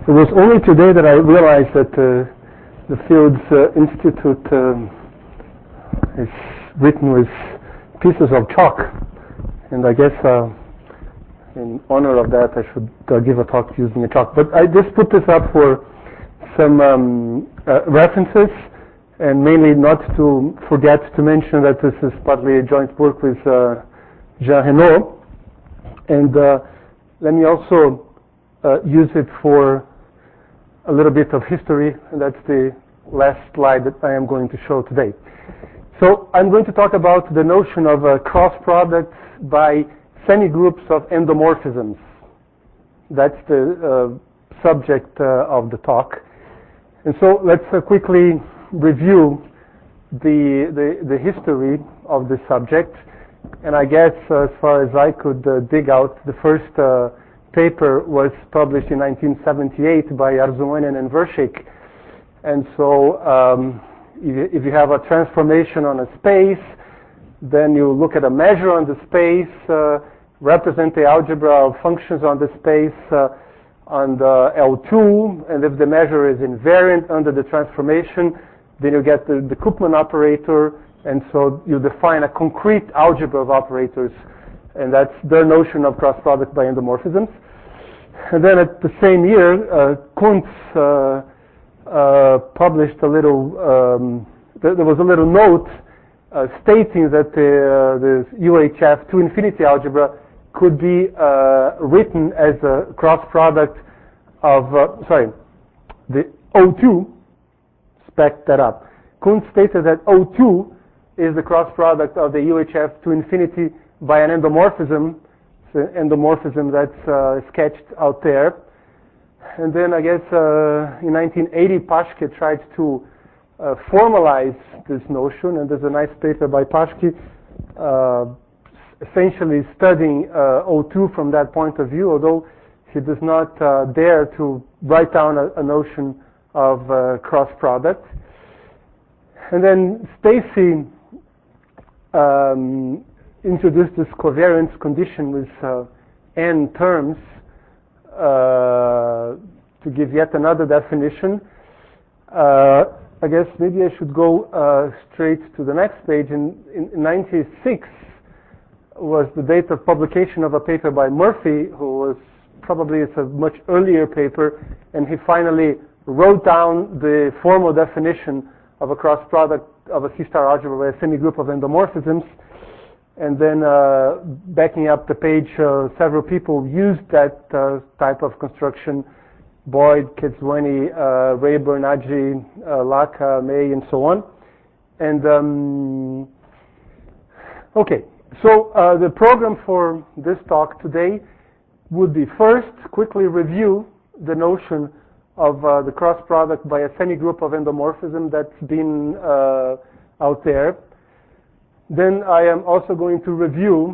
It was only today that I realized that the Fields Institute is written with pieces of chalk, and I guess in honor of that I should give a talk using a chalk. But I just put this up for some references, and mainly not to forget to mention that this is partly a joint work with Jean Reynaud. And let me also use it for a little bit of history, and that's the last slide that I am going to show today. So I'm going to talk about the notion of cross products by semi-groups of endomorphisms. That's the subject of the talk. And so let's quickly review the history of the subject. And I guess as far as I could dig out, the first paper was published in 1978 by Arzuanen and Vershik. And so if you have a transformation on a space, then you look at a measure on the space, represent the algebra of functions on the space on the L2, and if the measure is invariant under the transformation, then you get the Koopman operator, and so you define a concrete algebra of operators, and that's their notion of cross product by endomorphisms. And then at the same year, Kuntz published a little, there was a little note stating that the UHF to infinity algebra could be written as a cross product of, the O2, spec that up. Kuntz stated that O2 is the cross product of the UHF to infinity by an endomorphism, that's sketched out there. And then I guess in 1980 Paschke tried to formalize this notion, and there's a nice paper by Paschke essentially studying O2 from that point of view, although he does not dare to write down a notion of cross product. And then Stacy introduced this covariance condition with n terms to give yet another definition. I guess maybe I should go straight to the next page. In 96 was the date of publication of a paper by Murphy, who was probably, it's a much earlier paper, and he finally wrote down the formal definition of a cross product of a C-star algebra by a semi-group of endomorphisms. And then backing up the page, several people used that type of construction: Boyd, Kidzweni, Rayburn, Adji, Laka, May, and so on. And okay, so the program for this talk today would be first quickly review the notion of the cross product by a semi-group of endomorphism that's been out there. Then I am also going to review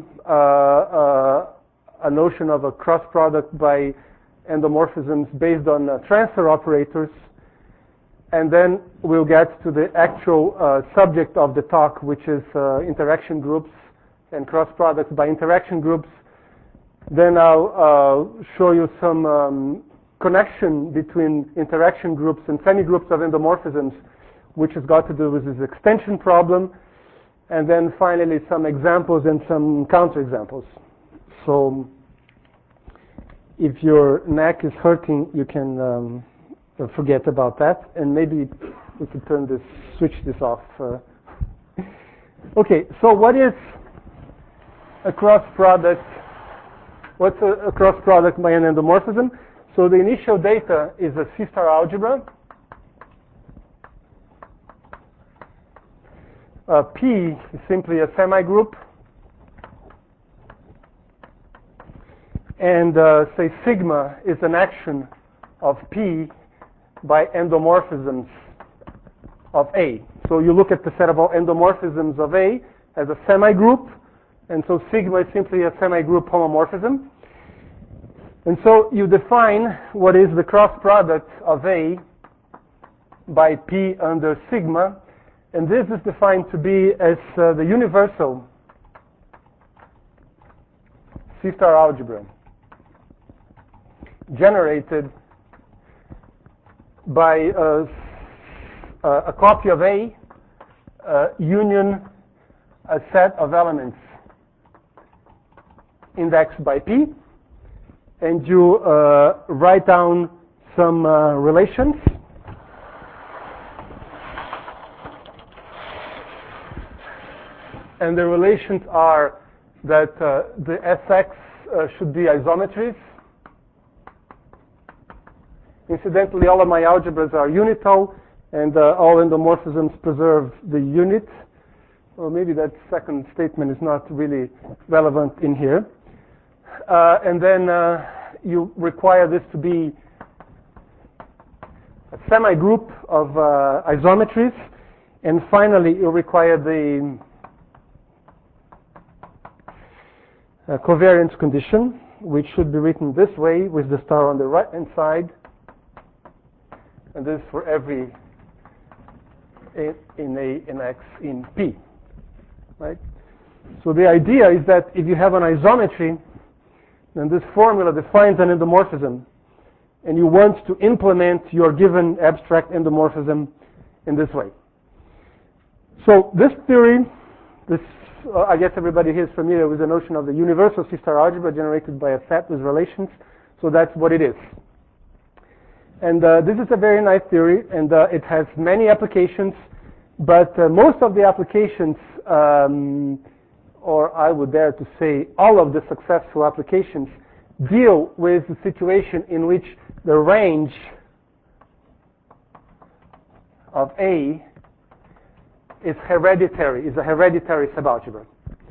a notion of a cross product by endomorphisms based on transfer operators, and then we'll get to the actual subject of the talk, which is interaction groups and cross products by interaction groups. Then I'll show you some connection between interaction groups and semi-groups of endomorphisms, which has got to do with this extension problem. And then finally some examples and some counterexamples. So if your neck is hurting, you can forget about that, and maybe we could switch this off. Okay, so what is a cross product? What's a cross product by an endomorphism? So the initial data is a C-star algebra. P is simply a semi-group, and say sigma is an action of P by endomorphisms of A. So you look at the set of all endomorphisms of A as a semi-group, and so sigma is simply a semi-group homomorphism. And so you define what is the cross product of A by P under sigma. And this is defined to be as the universal C-star algebra generated by a copy of A union a set of elements indexed by P, and you write down some relations. And the relations are that the Sx should be isometries. Incidentally, all of my algebras are unital, and all endomorphisms preserve the unit. Well, maybe that second statement is not really relevant in here. And then you require this to be a semi-group of isometries. And finally, you require the covariance condition, which should be written this way with the star on the right-hand side. And this for every in A and X in P. Right? So the idea is that if you have an isometry, then this formula defines an endomorphism, and you want to implement your given abstract endomorphism in this way. So this theory, I guess everybody here is familiar with the notion of the universal C-star algebra generated by a set with relations. So that's what it is. And this is a very nice theory, and it has many applications, but most of the applications, or I would dare to say all of the successful applications, deal with the situation in which the range of A is hereditary, is a hereditary subalgebra.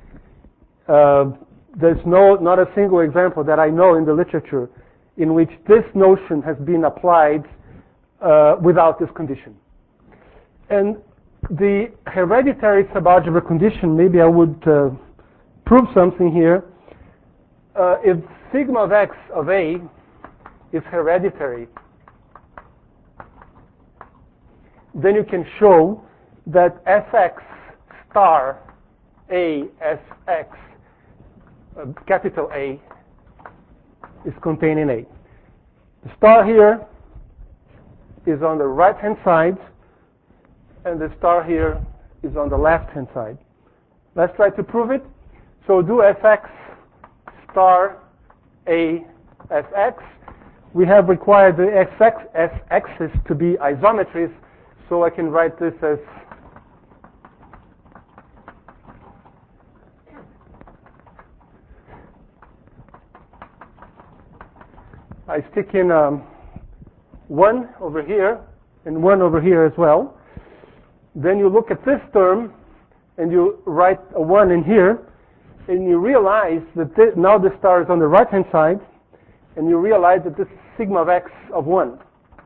There's not a single example that I know in the literature in which this notion has been applied without this condition. And the hereditary subalgebra condition, maybe I would prove something here. If sigma of x of A is hereditary, then you can show that Sx star A Sx, capital A, is contained in A. The star here is on the right-hand side, and the star here is on the left-hand side. Let's try to prove it. So do Fx star A Sx. We have required the x-axis to be isometries, so I can write this as I stick in 1 over here and 1 over here as well. Then you look at this term and you write a 1 in here, and you realize that now the star is on the right hand side, and you realize that this is sigma of x of 1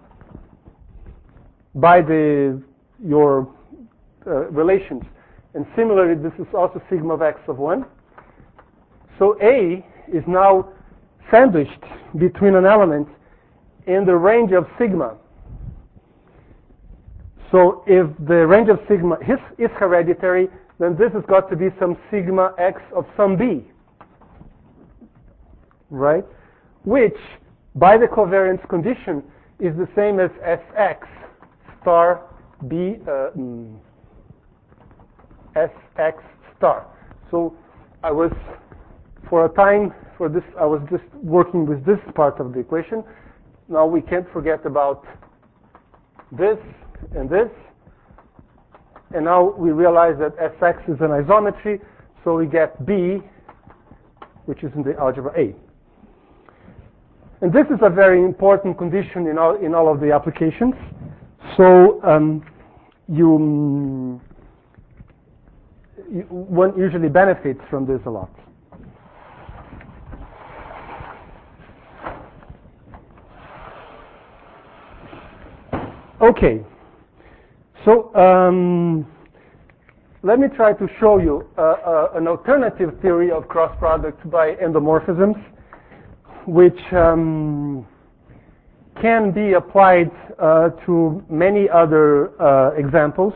by your relations. And similarly, this is also sigma of x of 1. So A is now sandwiched between an element in the range of sigma. So if the range of sigma is hereditary, then this has got to be some sigma x of some B, right? Which, by the covariance condition, is the same as Sx star B Sx star. So I was, for a time, for this, I was just working with this part of the equation. Now we can't forget about this and this. And now we realize that Sx is an isometry, so we get B, which is in the algebra A. And this is a very important condition in all of the applications. So one usually benefits from this a lot. Okay, so let me try to show you an alternative theory of cross products by endomorphisms, which can be applied to many other examples,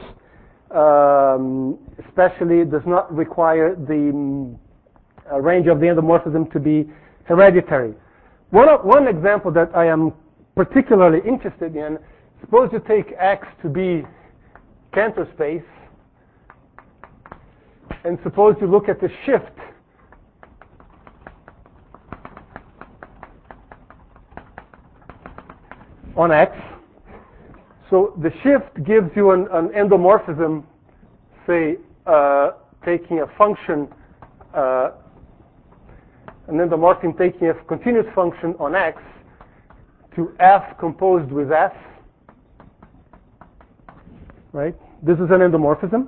especially does not require the range of the endomorphism to be hereditary. One example that I am particularly interested in suppose you take X to be Cantor space, and suppose you look at the shift on X. So the shift gives you an endomorphism, say, taking a function, an endomorphism taking a continuous function on X to F composed with S. Right? This is an endomorphism.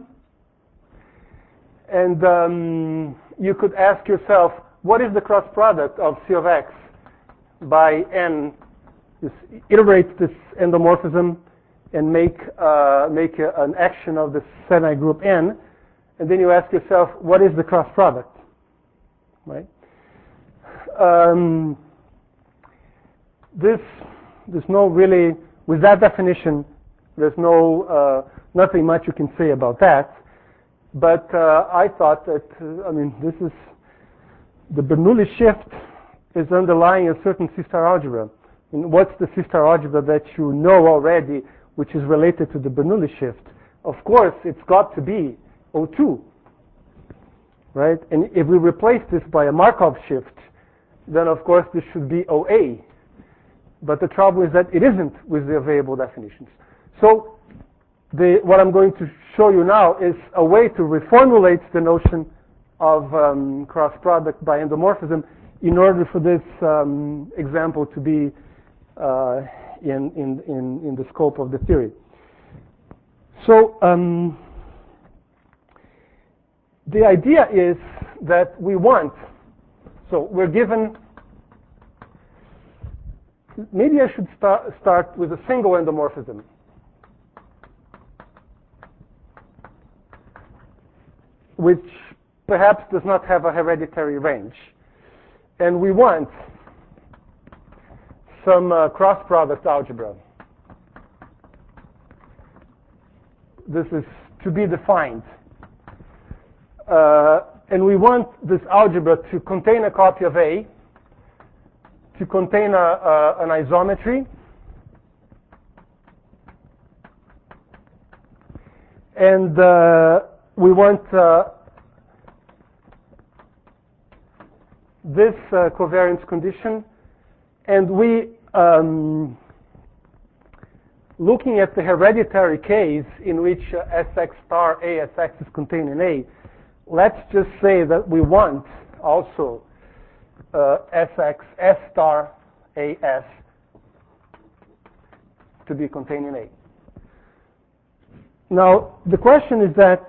And you could ask yourself, what is the cross product of C of X by N? Just iterate this endomorphism and make an action of the semi-group N. And then you ask yourself, what is the cross product? Right? There's no really, with that definition, there's no nothing much you can say about that. But I thought that, this is, the Bernoulli shift is underlying a certain C-star algebra. And what's the C-star algebra that you know already, which is related to the Bernoulli shift? Of course, it's got to be O2, right? And if we replace this by a Markov shift, then of course this should be OA. But the trouble is that it isn't with the available definitions. So what I'm going to show you now is a way to reformulate the notion of cross product by endomorphism in order for this example to be in the scope of the theory. So the idea is that we want, so we're given, maybe I should start with a single endomorphism. Which perhaps does not have a hereditary range. And we want some cross product algebra. This is to be defined. And we want this algebra to contain a copy of A, to contain an isometry, and we want this covariance condition, and we, looking at the hereditary case in which Sx star ASX is contained in A, let's just say that we want also Sx S star AS to be contained in A. Now, the question is that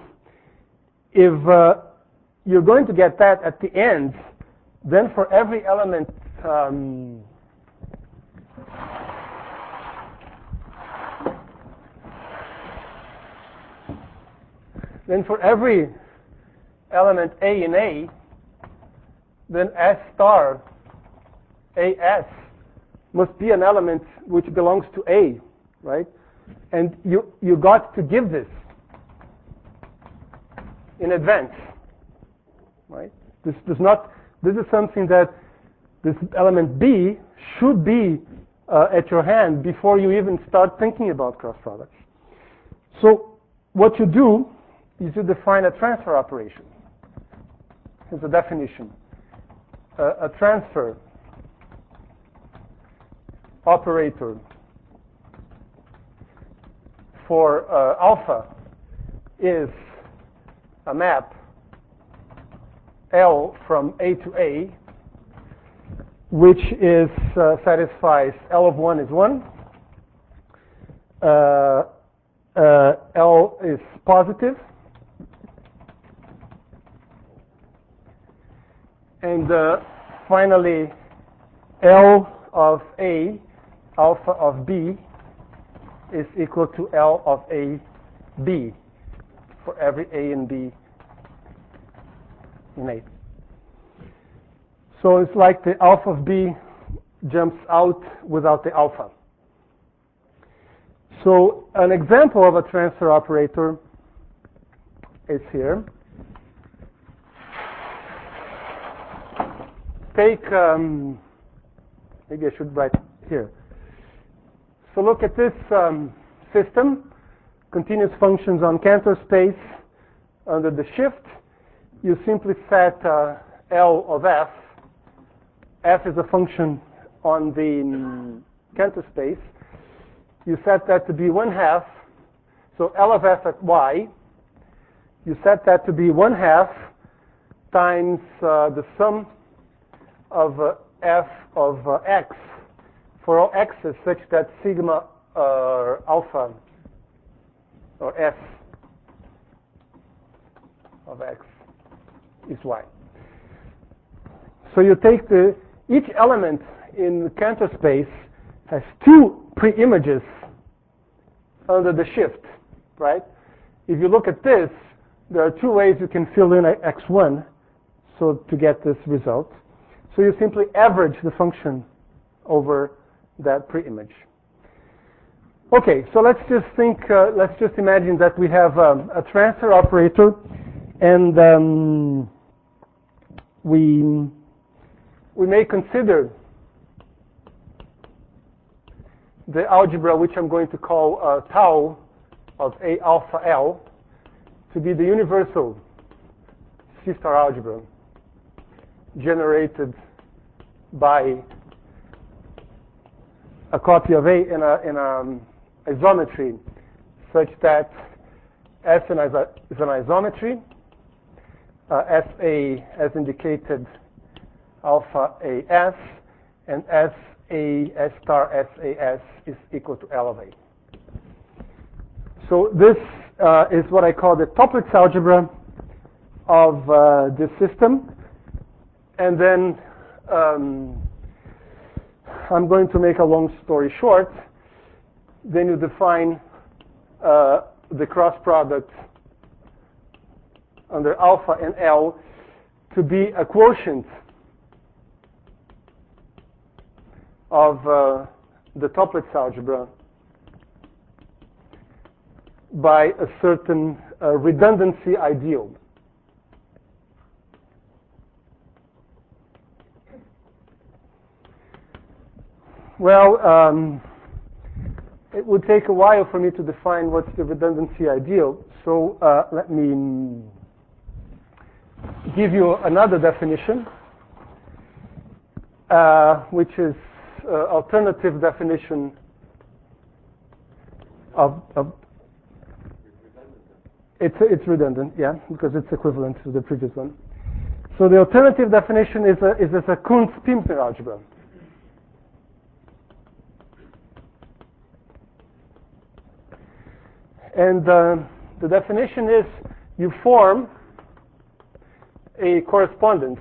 if you're going to get that at the end, then for every element A in A, then S star AS must be an element which belongs to A, right? And you got to give this in advance, right? This is something that this element B should be at your hand before you even start thinking about cross products. So what you do is you define a transfer operation. Here's a definition. A transfer operator for alpha is a map L from A to A, which is satisfies L of 1 is 1, L is positive, and finally L of A, alpha of B, is equal to L of A, B, for every A and B in A. So it's like the alpha of B jumps out without the alpha. So an example of a transfer operator is here. Take, maybe I should write here. So look at this system, continuous functions on Cantor space under the shift. You simply set L of f. F is a function on the Cantor space. You set that to be 1/2. So L of f at y, you set that to be 1/2 times the sum of f of x for all x's such that sigma alpha or f of x is y. So you take each element in the Cantor space has two pre-images under the shift, right? If you look at this, there are two ways you can fill in x1 so to get this result. So you simply average the function over that pre-image. Okay, so let's just imagine that we have a transfer operator, and we may consider the algebra, which I'm going to call tau of A alpha L, to be the universal C-star algebra generated by a copy of A in a isometry such that S is an isometry, SA as indicated alpha AS, and SA S star SAS is equal to L of A. So this is what I call the Toeplitz algebra of this system. And then I'm going to make a long story short. Then you define the cross product under alpha and L to be a quotient of the Toeplitz algebra by a certain redundancy ideal. Well, it would take a while for me to define what's the redundancy ideal, so let me give you another definition, which is alternative definition of it's redundant, yeah, because it's equivalent to the previous one. So the alternative definition is as a Kunz-Pimsner algebra. And the definition is you form a correspondence.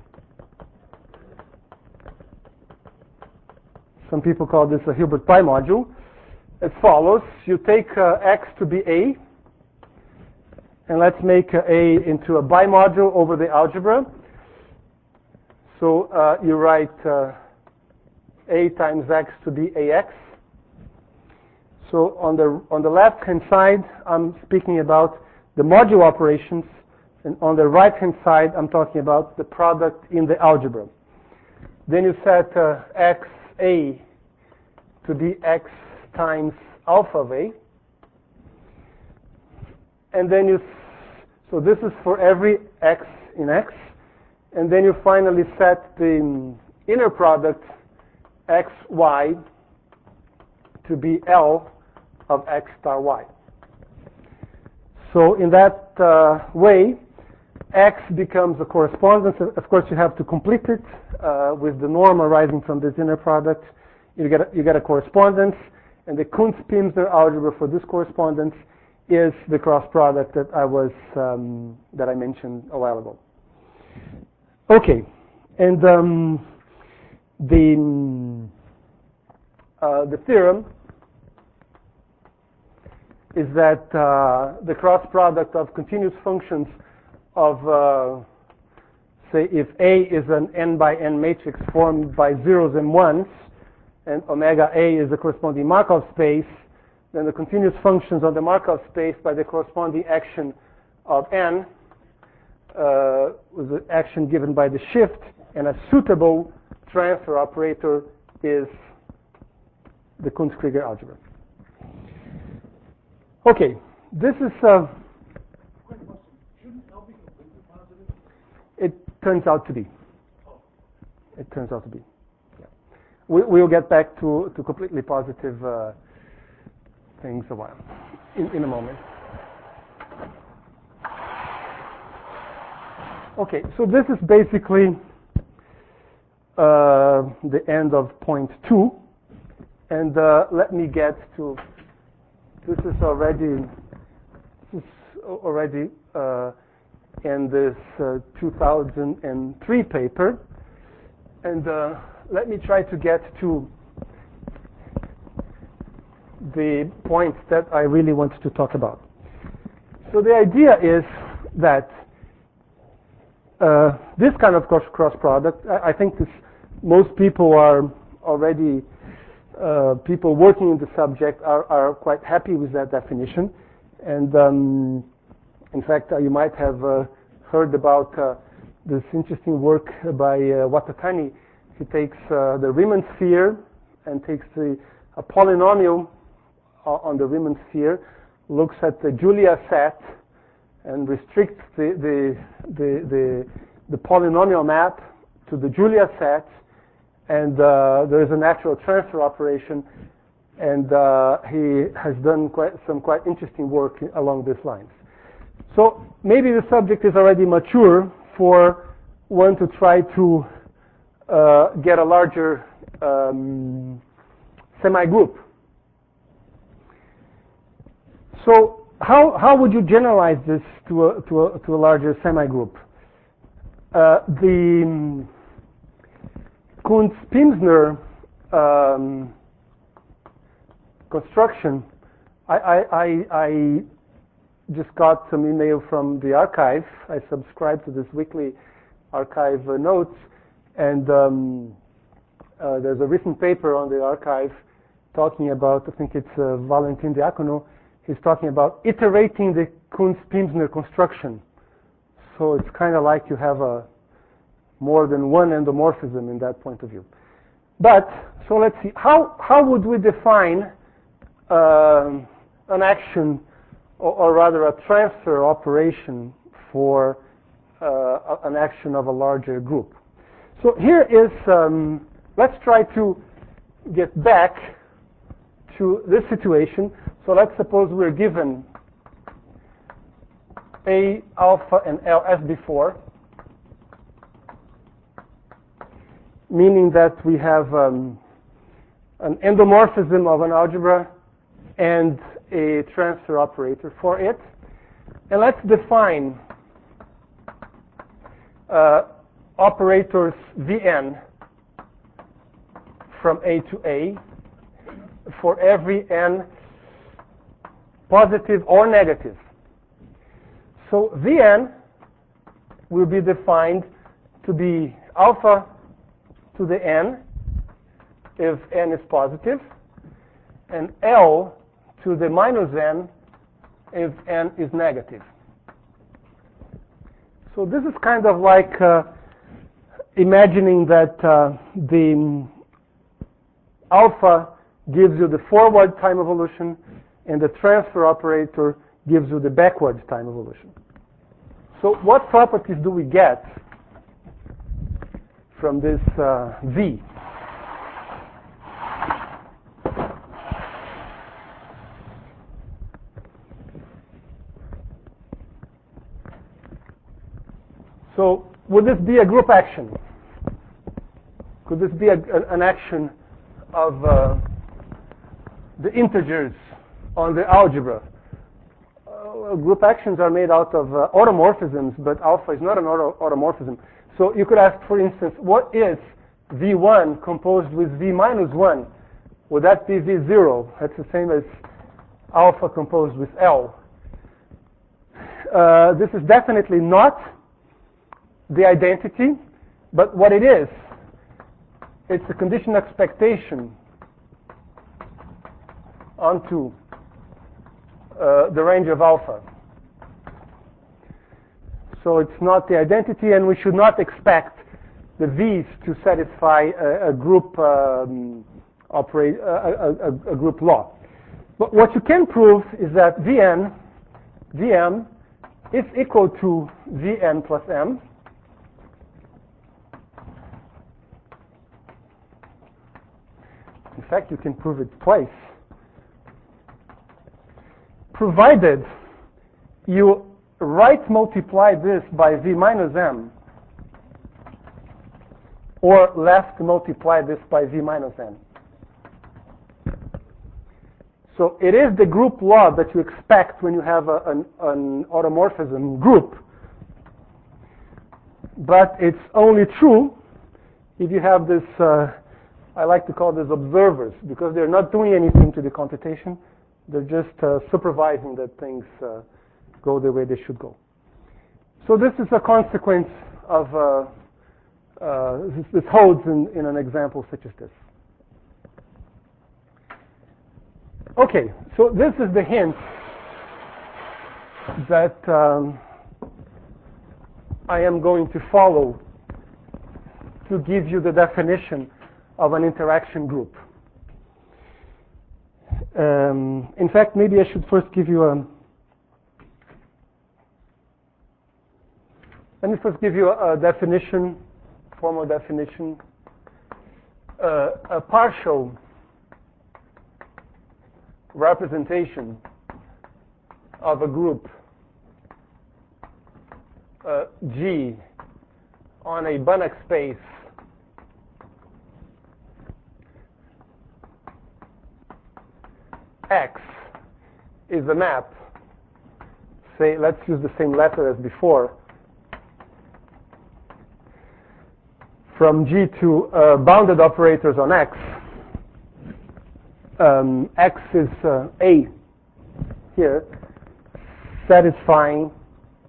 Some people call this a Hilbert pi module. As follows: you take X to be A, and let's make A into a bimodule over the algebra. So you write A times X to be AX. So on the left-hand side, I'm speaking about the module operations, and on the right-hand side, I'm talking about the product in the algebra. Then you set XA to be X times alpha of A. And then so this is for every X in X. And then you finally set the inner product XY to be L of X star Y. So in that way, X becomes a correspondence. Of course, you have to complete it with the norm arising from this inner product. You get a correspondence, and the Kunz-Pimsner algebra for this correspondence is the cross product that I mentioned a while ago. Okay, and the theorem is that the cross product of continuous functions of, say, if A is an n by n matrix formed by zeros and ones, and omega A is the corresponding Markov space, then the continuous functions of the Markov space by the corresponding action of n was the action given by the shift, and a suitable transfer operator is the Kunz-Krieger algebra. Okay, this is. Shouldn't L be completely positive? It turns out to be. It turns out to be. Yeah. We'll get back to completely positive things a while, in a moment. Okay, so this is basically the end of point 2, and let me get to. This is already in this 2003 paper, and let me try to get to the point that I really want to talk about. So the idea is that this kind of cross product, I think most people are already, people working in the subject are quite happy with that definition. And in fact, you might have heard about this interesting work by Watatani. He takes the Riemann sphere and takes a polynomial on the Riemann sphere, looks at the Julia set, and restricts the polynomial map to the Julia set, and there is a natural transfer operation, and he has done some quite interesting work along these lines. So maybe the subject is already mature for one to try to get a larger semi-group. So how would you generalize this to a larger semi-group? The Kunz-Pimsner construction, I just got some email from the archive. I subscribe to this weekly archive notes, and there's a recent paper on the archive talking about, I think it's Valentin Diacono, he's talking about iterating the Kunz-Pimsner construction. So it's kind of like you have more than one endomorphism in that point of view. But, so let's see, how would we define an action, or rather a transfer operation for an action of a larger group? So here is, let's try to get back to this situation. So let's suppose we're given A, alpha, and L as before, meaning that we have an endomorphism of an algebra and a transfer operator for it. And let's define operators Vn from A to A for every n positive or negative. So Vn will be defined to be alpha to the n if n is positive, and L to the minus n if n is negative. So this is kind of like imagining that the alpha gives you the forward time evolution, and the transfer operator gives you the backward time evolution. So what properties do we get from this V? So would this be a group action? Could this be an action of the integers on the algebra? Group actions are made out of automorphisms, but alpha is not an automorphism. So you could ask, for instance, what is V1 composed with V minus 1? Would that be V0? That's the same as alpha composed with L. This is definitely not the identity, but what it is, it's a condition expectation onto the range of alpha. So it's not the identity, and we should not expect the V's to satisfy a group a group law. But what you can prove is that Vm is equal to Vn plus m. In fact, you can prove it twice, provided you right multiply this by V minus m, or left multiply this by V minus n. So it is the group law that you expect when you have an automorphism group, but it's only true if you have this, I like to call this observers, because they're not doing anything to the computation. They're just supervising that things go the way they should go. So this is a consequence of, this holds in an example such as this. Okay, so this is the hint that I am going to follow to give you the definition of an interaction group. In fact, maybe I should first give you let me first give you a definition, formal definition. A partial representation of a group G on a Banach space X is a map, say, let's use the same letter as before, from G to bounded operators on X. X is A here, satisfying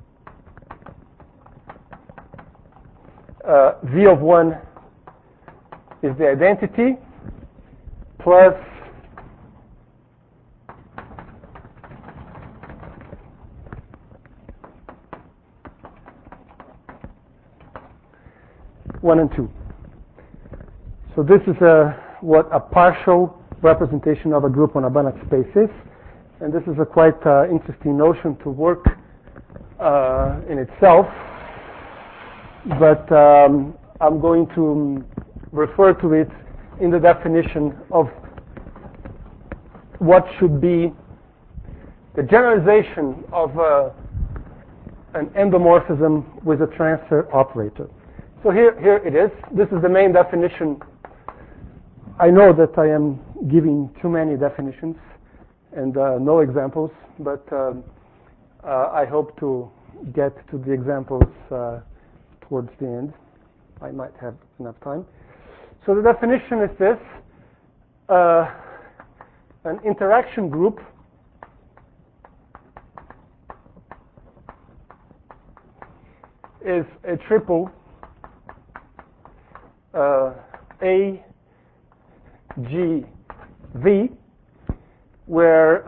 V of 1 is the identity plus one and two. So this is what a partial representation of a group on a Banach space is, and this is a quite interesting notion to work in itself, but I'm going to refer to it in the definition of what should be the generalization of an endomorphism with a transfer operator. So here it is. This is the main definition. I know that I am giving too many definitions and no examples, but I hope to get to the examples towards the end. I might have enough time. So the definition is this. An interaction group is a triple A, G, V, where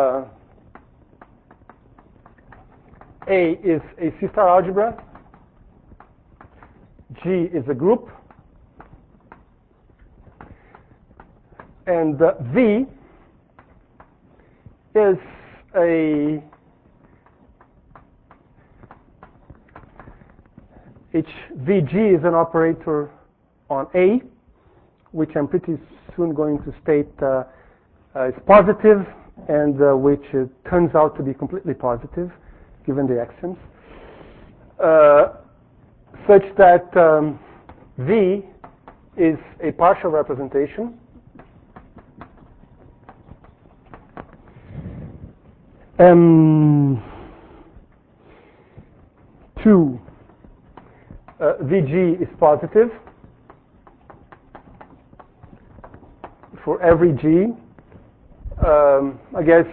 A is a C-star algebra, G is a group, and V is a VG is an operator on A, which I'm pretty soon going to state is positive, and which turns out to be completely positive, given the axioms, such that V is a partial representation. Two, VG is positive for every G. I guess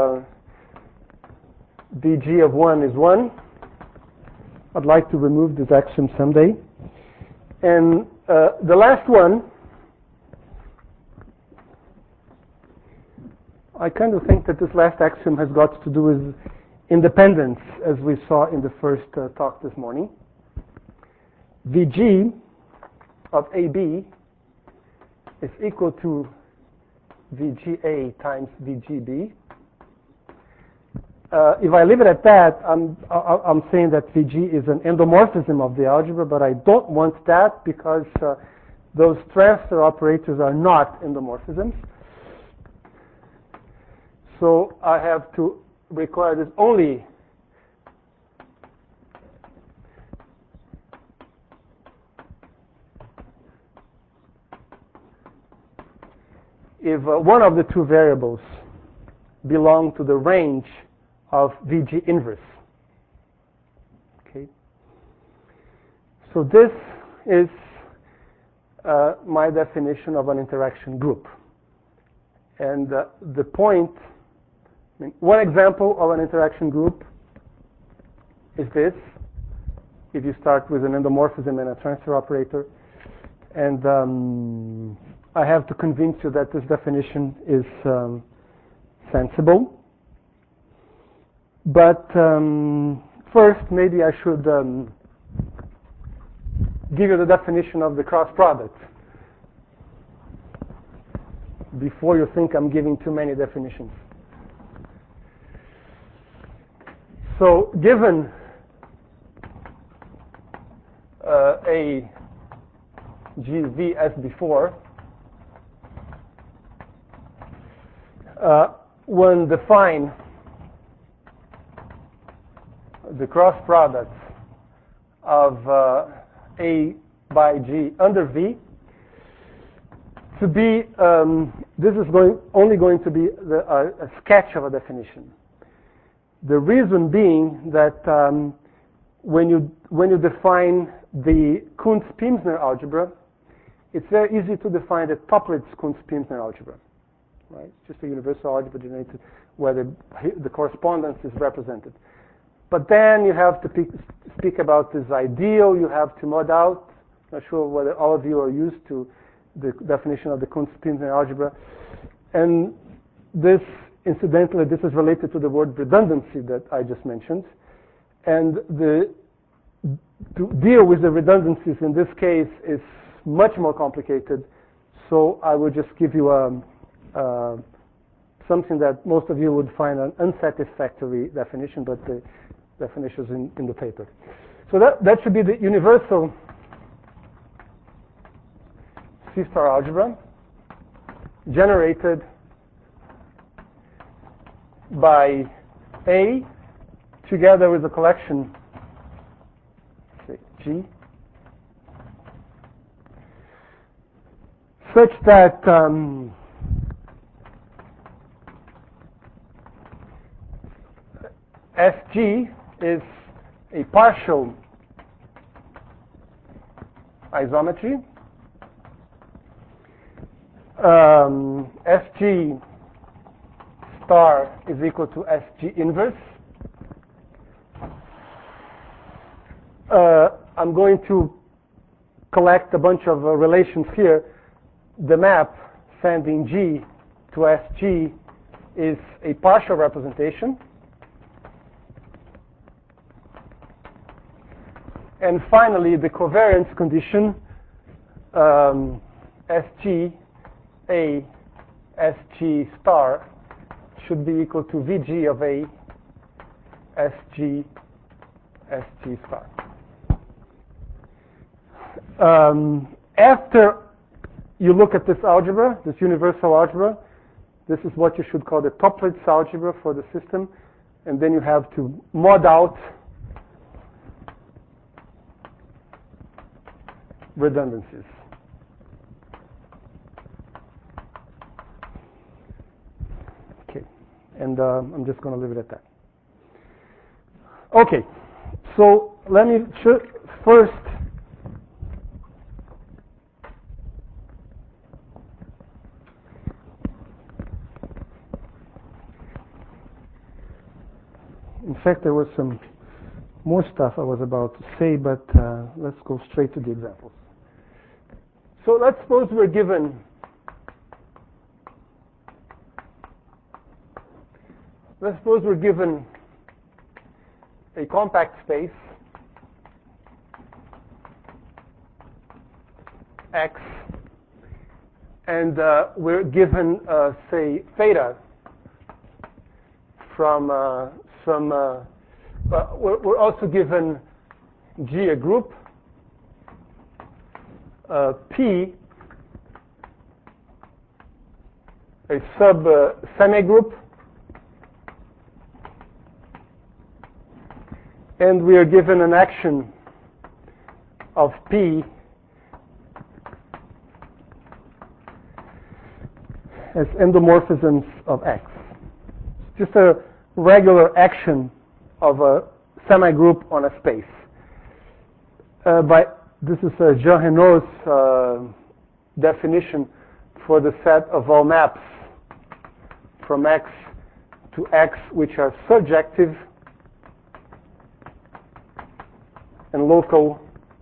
VG of 1 is 1. I'd like to remove this axiom someday. And the last one, I kind of think that this last axiom has got to do with independence, as we saw in the first talk this morning. VG of AB is equal to VGA times VGB. If I leave it at that, I'm saying that VG is an endomorphism of the algebra, but I don't want that because those transfer operators are not endomorphisms. So I have to require this only if one of the two variables belong to the range of VG inverse. Okay. So this is my definition of an interaction group. And the point, one example of an interaction group is this. If you start with an endomorphism and a transfer operator. And I have to convince you that this definition is sensible. But first, maybe I should give you the definition of the cross product before you think I'm giving too many definitions. So, given a GV as before, one define the cross products of A by G under V to be, this is only going to be a sketch of a definition. The reason being that when you define the Kuntz-Pimsner algebra, it's very easy to define the Toeplitz-Kuntz-Pimsner algebra. Right? It's just a universal algebra generated where the correspondence is represented. But then you have to speak about this ideal, you have to mod out. Not sure whether all of you are used to the definition of the Kuntz-Pimsner algebra. And this, incidentally, this is related to the word redundancy that I just mentioned. And to deal with the redundancies in this case is much more complicated. So I will just give you something that most of you would find an unsatisfactory definition, but the definition is in the paper. So that should be the universal C-star algebra generated by A together with a collection, say, G, such that Sg is a partial isometry. Sg star is equal to Sg inverse. I'm going to collect a bunch of relations here. The map sending G to Sg is a partial representation. And finally, the covariance condition, Sg A Sg star should be equal to Vg of A Sg Sg star. After you look at this algebra, this universal algebra, this is what you should call the Toeplitz algebra for the system, and then you have to mod out redundancies. Okay, and I'm just going to leave it at that. Okay, so let me first in fact there was some more stuff I was about to say, but let's go straight to the examples. So let's suppose we're given a compact space X and we're given, say, theta from some, we're also given G, a group, P, a semi-group, and we are given an action of P as endomorphisms of X. Just a regular action of a semi-group on a space. This is Jean Reynaud's definition for the set of all maps from X to X which are surjective and local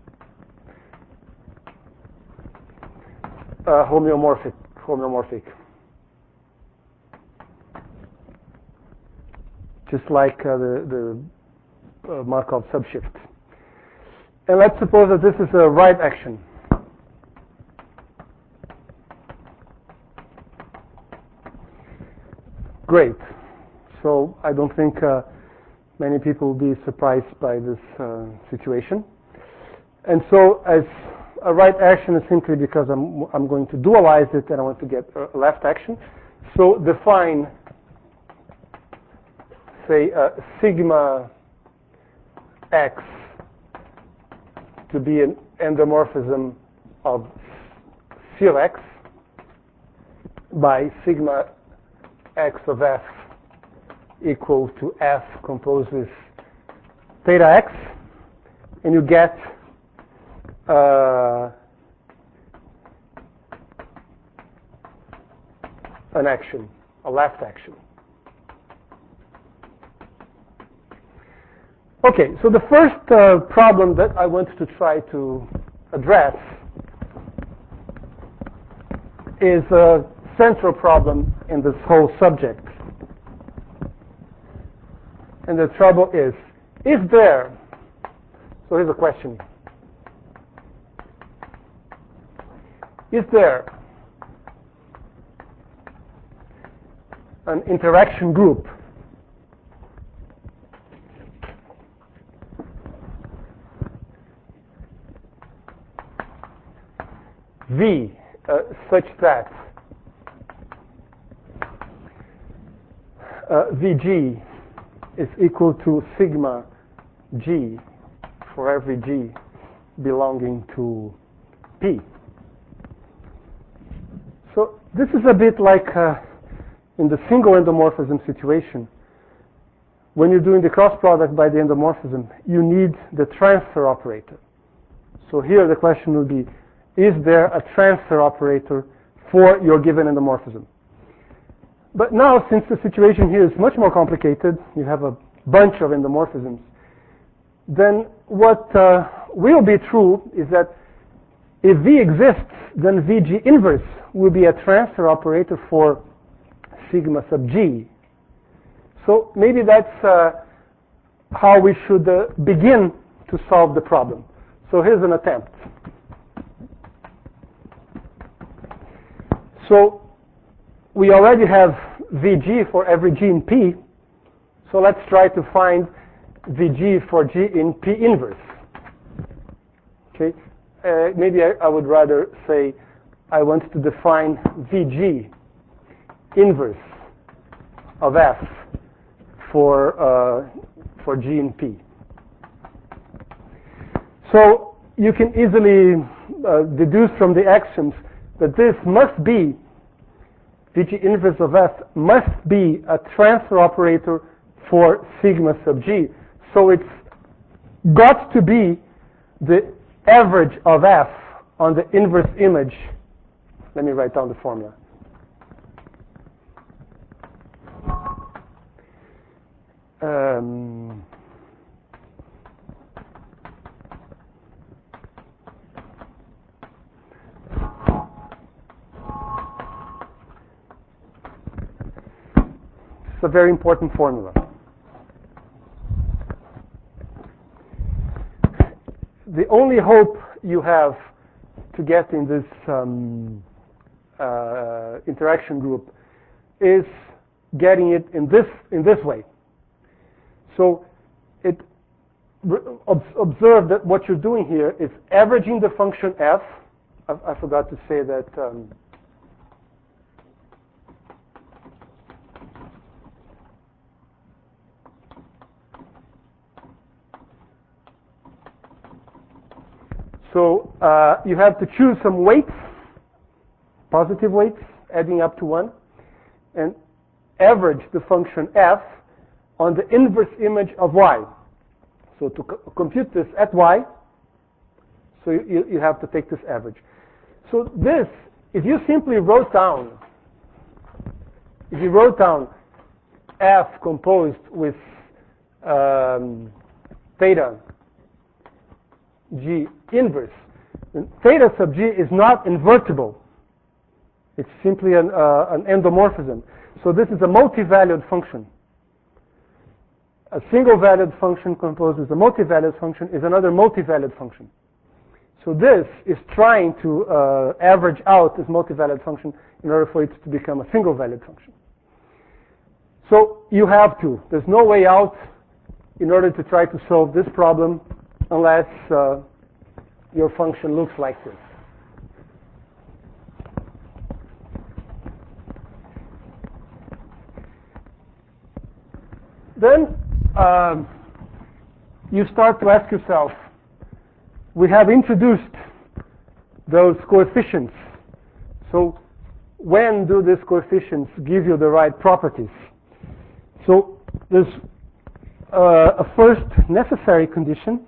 homeomorphic. Just like the Markov subshift. And let's suppose that this is a right action. Great. So I don't think many people will be surprised by this situation. And so as a right action is simply because I'm going to dualize it and I want to get a left action. So define, say, sigma X to be an endomorphism of sphere X by sigma X of F equal to F composed with theta X, and you get an action, a left action. Okay, so the first problem that I want to try to address is a central problem in this whole subject. And the trouble is there, so here's a question, is there an interaction group V such that Vg is equal to sigma G for every G belonging to P. So this is a bit like in the single endomorphism situation. When you're doing the cross product by the endomorphism, you need the transfer operator. So here the question would be, is there a transfer operator for your given endomorphism? But now, since the situation here is much more complicated, you have a bunch of endomorphisms, then what will be true is that if V exists, then Vg inverse will be a transfer operator for sigma sub G. So maybe that's how we should begin to solve the problem. So here's an attempt. So we already have Vg for every G in P, so let's try to find Vg for G in P inverse. Okay, maybe I would rather say I want to define Vg inverse of F for G in P. So you can easily deduce from the axioms that this must be, Vg inverse of F must be a transfer operator for sigma sub G. So it's got to be the average of F on the inverse image. Let me write down the formula. It's a very important formula. The only hope you have to get in this interaction group is getting it in this way. So observe that what you're doing here is averaging the function f. I forgot to say that so you have to choose some weights, positive weights, adding up to 1, and average the function f on the inverse image of y. So to compute this at y, so you have to take this average. So this, if you simply wrote down, f composed with theta g inverse, then theta sub g is not invertible. It's simply an endomorphism. So this is a multivalued function. A single-valued function composed with a multivalued function is another multivalued function. So this is trying to average out this multivalued function in order for it to become a single-valued function. So you have to. There's no way out in order to try to solve this problem unless your function looks like this. Then you start to ask yourself, we have introduced those coefficients. So when do these coefficients give you the right properties? So there's a first necessary condition.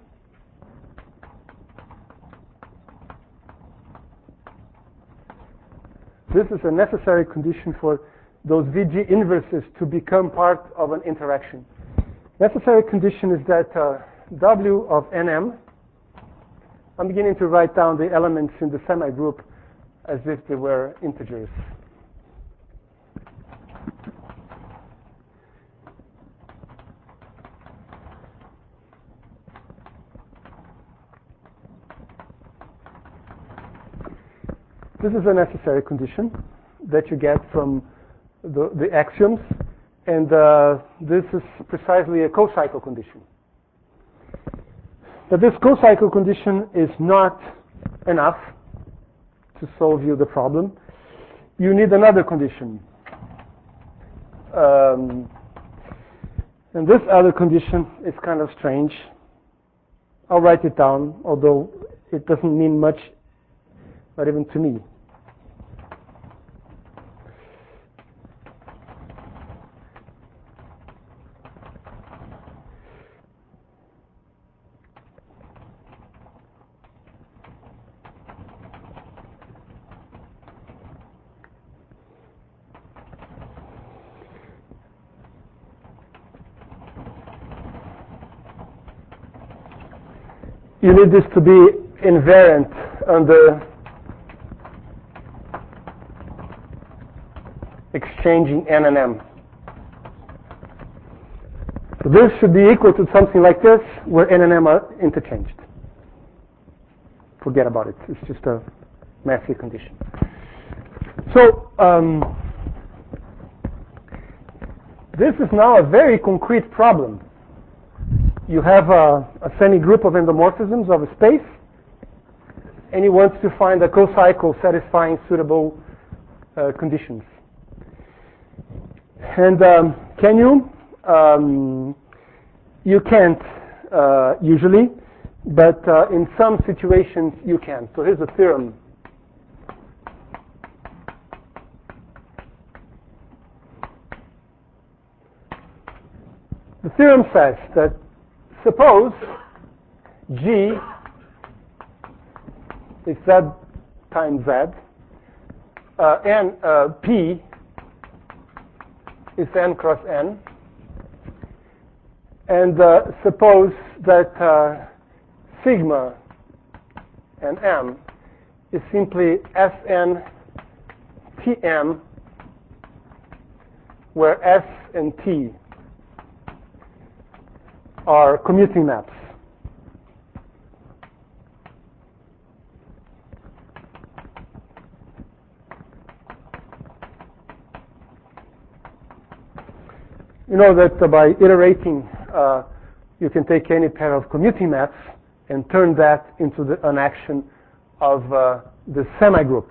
This is a necessary condition for those VG inverses to become part of an interaction. Necessary condition is that W of NM, I'm beginning to write down the elements in the semi-group as if they were integers. This is a necessary condition that you get from the axioms, and this is precisely a co-cycle condition. But this co-cycle condition is not enough to solve you the problem. You need another condition. And this other condition is kind of strange. I'll write it down, although it doesn't mean much, not even to me. You need this to be invariant under exchanging N and M. So this should be equal to something like this, where N and M are interchanged. Forget about it. It's just a messy condition. So this is now a very concrete problem. You have a semi-group of endomorphisms of a space, and you want to find a co-cycle satisfying suitable conditions. And can you? You can't usually, but in some situations you can. So here's a theorem. The theorem says that suppose G is Z times Z, and P is N cross N, and suppose that sigma and M is simply Sn Tm, where S and T are commuting maps. You know that by iterating, you can take any pair of commuting maps and turn that into an action of the semigroup.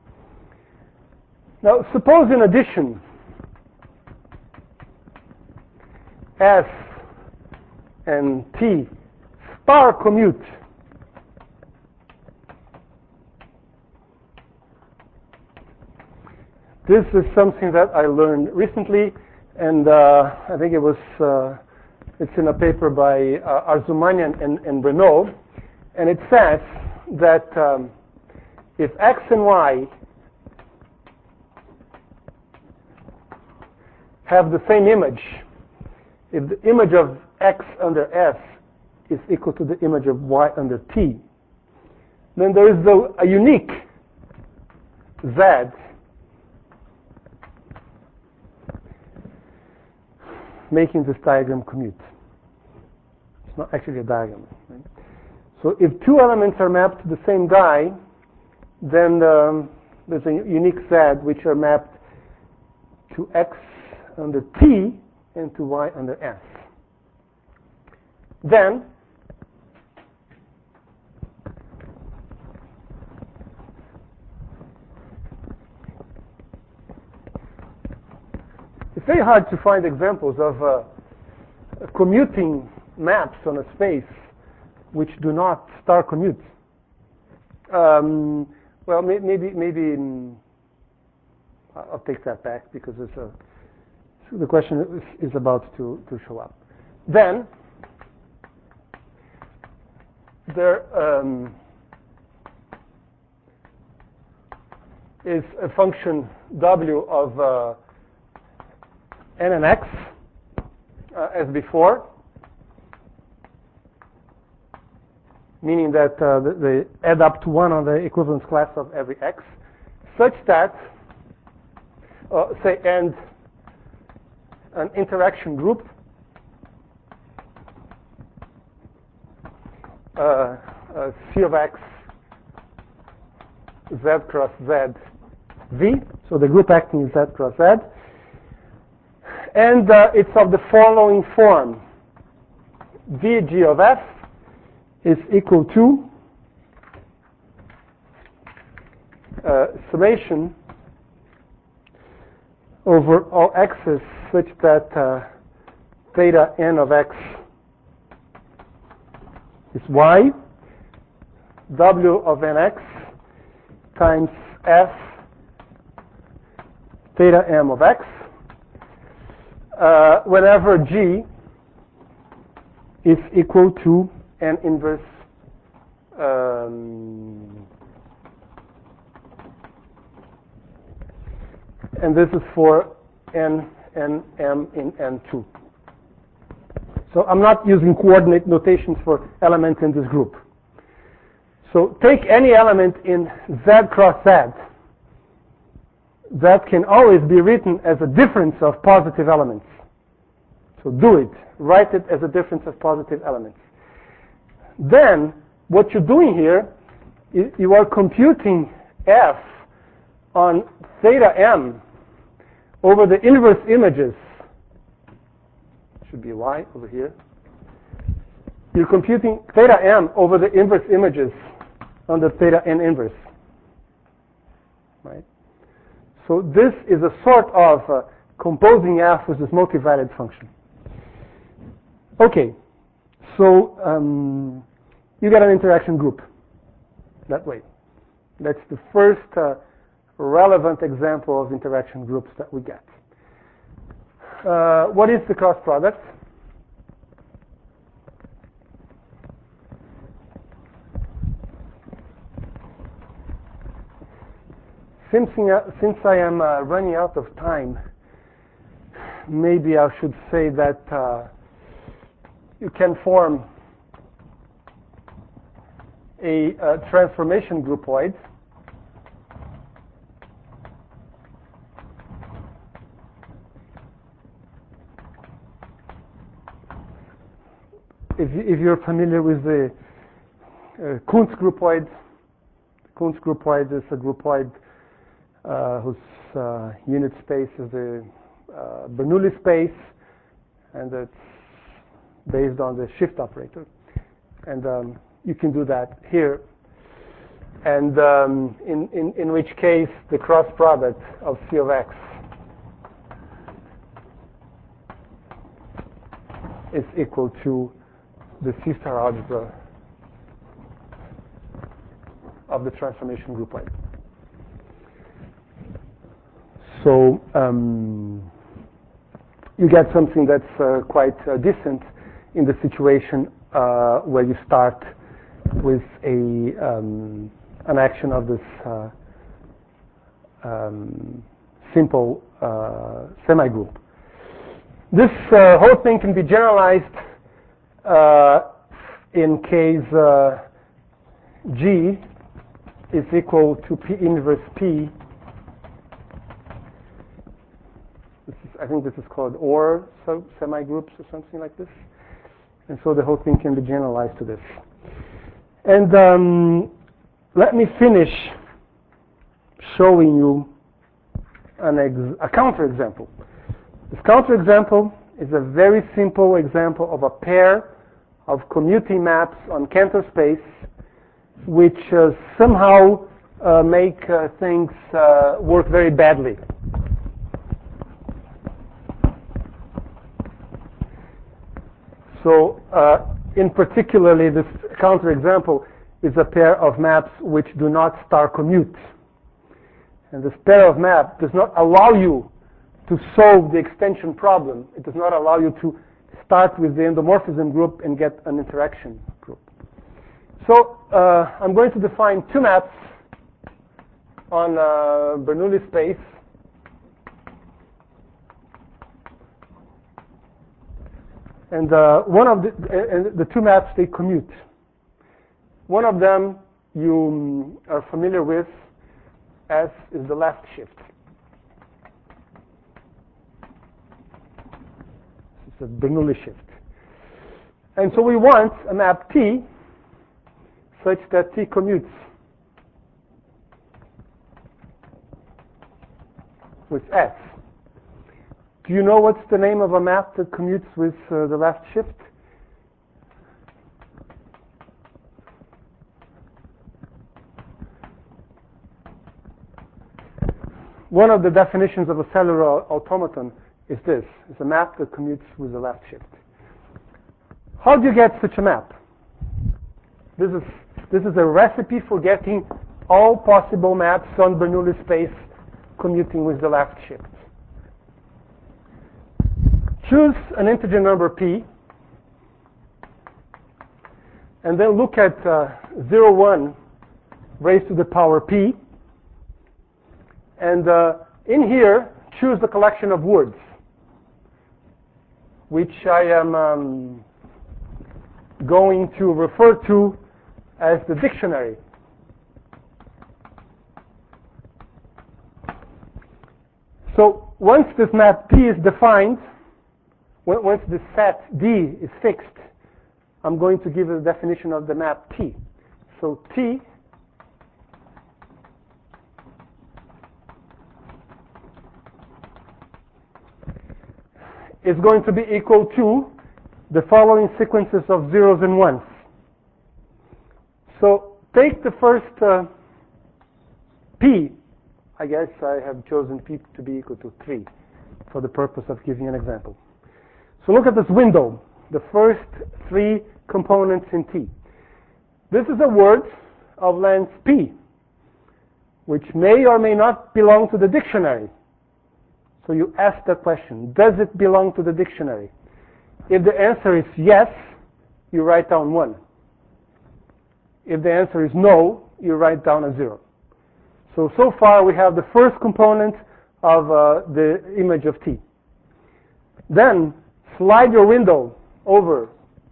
Now, suppose in addition, S and T spar commute. This is something that I learned recently, and I think it's in a paper by Arzoumanian and Renaud, and it says that if X and Y have the same image, if the image of X under S is equal to the image of Y under T, then there is a unique Z making this diagram commute. It's not actually a diagram. Right? So if two elements are mapped to the same guy, then there's a unique Z which are mapped to X under T and to Y under S. Then it's very hard to find examples of commuting maps on a space which do not star commute. Well, maybe I'll take that back because the question is about to show up. Then there is a function W of n and x as before, meaning that they add up to 1 on the equivalence class of every x, such that, say, and an interaction group C of x z cross z v, so the group acting is z cross z, and it's of the following form: vg of f is equal to summation over all x's such that theta n of x is y, w of nx times f theta m of x, whenever g is equal to n inverse and this is for n and m in n2. So I'm not using coordinate notations for elements in this group. So take any element in z cross z that can always be written as a difference of positive elements. So do it. Write it as a difference of positive elements. Then what you're doing here is you are computing f on theta m over the inverse images. Should be y over here. You're computing theta m over the inverse images on the theta n inverse. Right? So this is a sort of composing f with this multivariate function. Okay, so you get an interaction group that way. That's the first relevant example of interaction groups that we get. What is the cross product? Since I am running out of time, maybe I should say that you can form a transformation groupoid if you're familiar with the Kuntz groupoid. The Kuntz groupoid is a groupoid whose unit space is the Bernoulli space, and it's based on the shift operator. And you can do that here. And in which case the cross product of C of x is equal to the C star algebra of the transformation group A. So you get something that's quite decent in the situation where you start with an action of this simple semigroup. This whole thing can be generalized in case G is equal to P inverse P. I think this is called OR semigroups or something like this. And so the whole thing can be generalized to this. And let me finish showing you a counterexample. This counterexample is a very simple example of a pair of commuting maps on Cantor space which somehow make things work very badly. So in particularly, this counterexample is a pair of maps which do not star commute. And this pair of maps does not allow you to solve the extension problem. It does not allow you to start with the endomorphism group and get an interaction group. So I'm going to define two maps on Bernoulli space. And one of the two maps, they commute. One of them you are familiar with as is the left shift. It's a Bernoulli shift. And so we want a map T such that T commutes with S. Do you know what's the name of a map that commutes with the left shift? One of the definitions of a cellular automaton is this. It's a map that commutes with the left shift. How do you get such a map? This is a recipe for getting all possible maps on Bernoulli space commuting with the left shift. Choose an integer number p, and then look at 0, 1 raised to the power p, and in here choose the collection of words, which I am going to refer to as the dictionary. So once this map P is defined, once the set D is fixed, I'm going to give a definition of the map T. So T is going to be equal to the following sequences of zeros and ones. So take the first P. I guess I have chosen P to be equal to 3 for the purpose of giving an example. So look at this window, the first 3 components in T. This is a word of length P, which may or may not belong to the dictionary. So you ask the question, does it belong to the dictionary? If the answer is yes, you write down 1. If the answer is no, you write down a 0. So far we have the first component of the image of T. Then slide your window over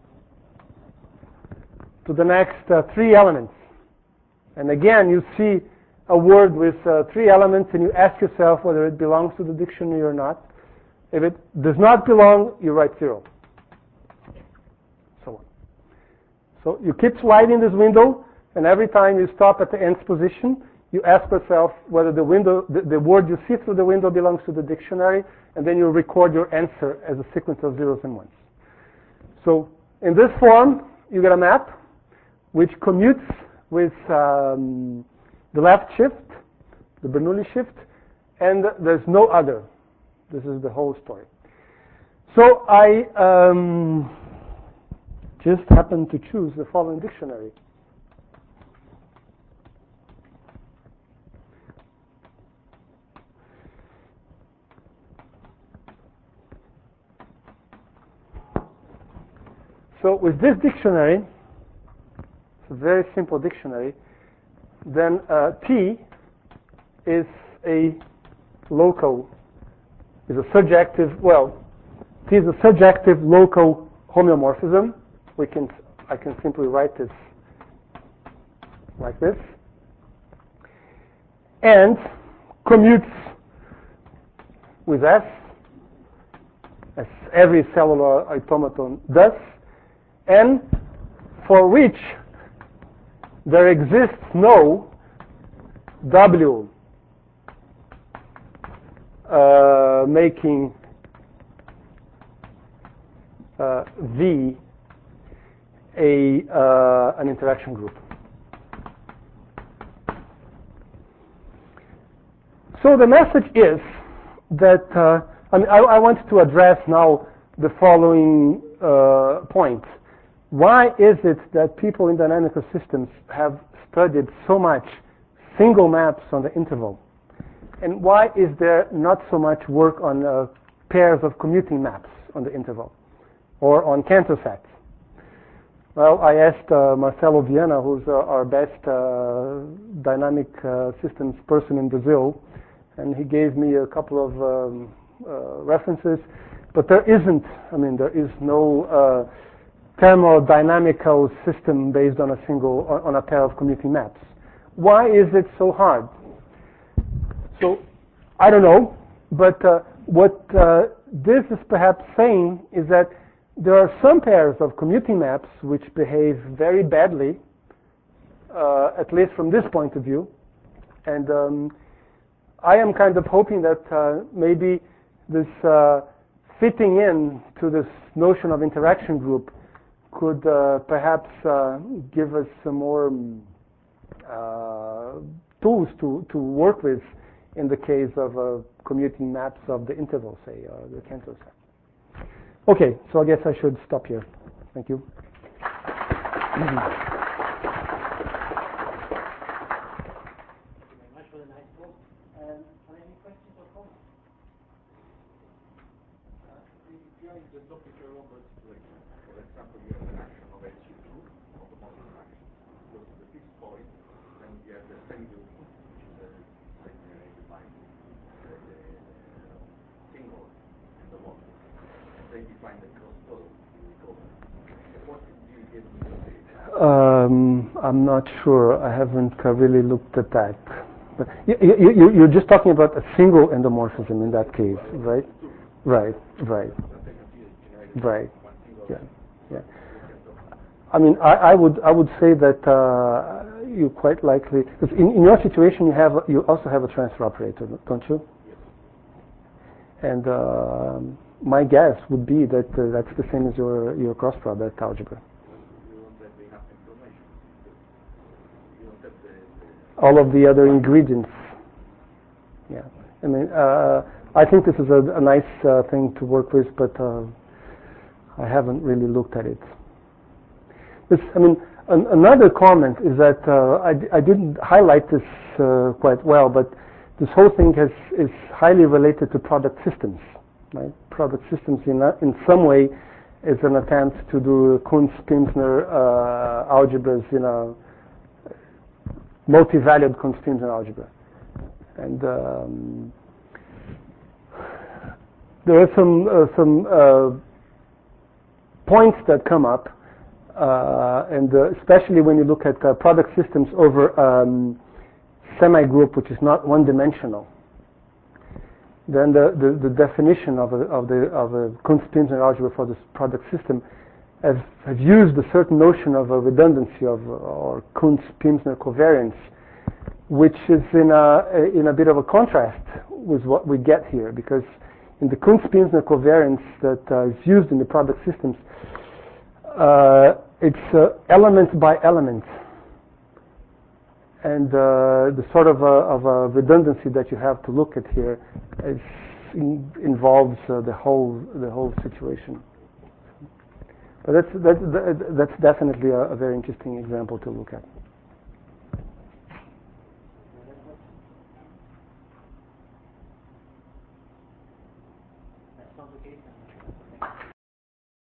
to the next 3 elements. And again, you see a word with 3 elements, and you ask yourself whether it belongs to the dictionary or not. If it does not belong, you write 0. So on. So you keep sliding this window, and every time you stop at the nth position, you ask yourself whether the word you see through the window belongs to the dictionary, and then you record your answer as a sequence of zeros and ones. So in this form, you get a map which commutes with the left shift, the Bernoulli shift, and there's no other. This is the whole story. So I just happened to choose the following dictionary. So with this dictionary, it's a very simple dictionary, then T is a local, is a surjective, well, T is a surjective local homeomorphism. I can simply write this like this. And commutes with S, as every cellular automaton does, and for which there exists no W making V an interaction group. So the message is that I want to address now the following point. Why is it that people in dynamical systems have studied so much single maps on the interval? And why is there not so much work on pairs of commuting maps on the interval or on Cantor sets? Well, I asked Marcelo Viana, who's our best dynamic systems person in Brazil, and he gave me a couple of references, but there is no thermodynamical system based on a pair of commuting maps. Why is it so hard? So, I don't know, but what this is perhaps saying is that there are some pairs of commuting maps which behave very badly, at least from this point of view, and I am kind of hoping that maybe this fitting in to this notion of interaction group could perhaps give us some more tools to work with in the case of commuting maps of the interval, say, the Cantor set. Okay, so I guess I should stop here. Thank you. Thank you very much for the nice talk. Are there any questions or comments? During the topic around the situation, for example, you have an action of SU2, automotive action, goes to the fixed point, then you have the single, which is a defined, the single and the one. Then you find the cross flow, you recover. What do you give me to say? I'm not sure. I haven't really looked at that. But you're just talking about a single endomorphism in that case, right? Right. Yeah. I mean, I would say that you quite likely, because in your situation you also have a transfer operator, don't you? And my guess would be that that's the same as your cross product algebra. All of the other ingredients. Yeah. I mean, I think this is a nice thing to work with, but I haven't really looked at it. Another comment is that I didn't highlight this quite well, but this whole thing is highly related to product systems. Right? Product systems in some way is an attempt to do Kunz-Pimsner algebras in a multi-valued Kunz-Pimsner algebra. And there are some points that come up, and especially when you look at product systems over semi-group which is not one-dimensional. Then the definition of a Kunz-Pimsner algebra for this product system has used a certain notion of a redundancy or Kunz-Pimsner covariance, which is in a bit of a contrast with what we get here, because in the Kunz-Pimsner covariance that is used in the product systems, it's element by element, and the sort of a redundancy that you have to look at here involves the whole situation. But that's definitely a very interesting example to look at. That's not the case.